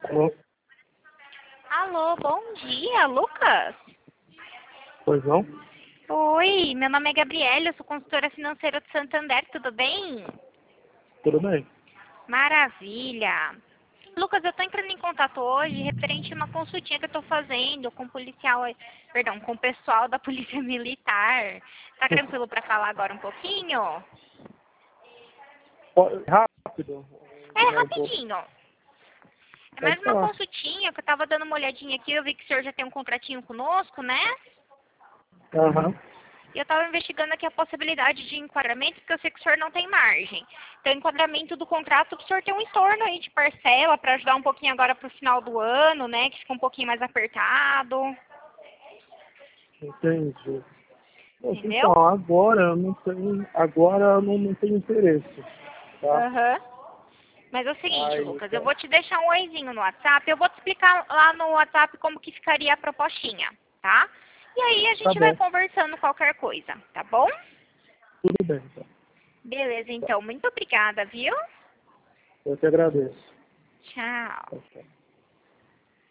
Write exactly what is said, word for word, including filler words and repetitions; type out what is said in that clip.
Alô? Alô, bom dia, Lucas? Pois não? Oi, meu nome é Gabriela, eu sou consultora financeira do Santander, tudo bem? Tudo bem. Maravilha. Lucas, eu estou entrando em contato hoje referente a uma consultinha que eu estou fazendo com o policial, perdão, com o pessoal da Polícia Militar. Tá tranquilo para falar agora um pouquinho? Pode- Rápido. É, É um pouco. rapidinho. É Pode mais uma falar. consultinha que eu estava dando uma olhadinha aqui, eu vi que o senhor já tem um contratinho conosco, né? Aham. E eu estava investigando aqui a possibilidade de enquadramento, porque eu sei que o senhor não tem margem. Então, enquadramento do contrato, o senhor tem um estorno aí de parcela para ajudar um pouquinho agora para o final do ano, né? Que fica um pouquinho mais apertado. Entendi. Poxa, Entendeu? então, agora eu não tenho. Agora eu não, não tenho interesse. Tá? Aham. Mas é o seguinte, Aí, Lucas, eu tá. vou te deixar um oizinho no WhatsApp, eu vou te explicar lá no WhatsApp como que ficaria a propostinha, tá? E aí a Tá gente vai bom. conversando qualquer coisa, tá bom? Tudo bem, então. Beleza, Tá. então. Muito obrigada, viu? Eu te agradeço. Tchau. Tá, tá.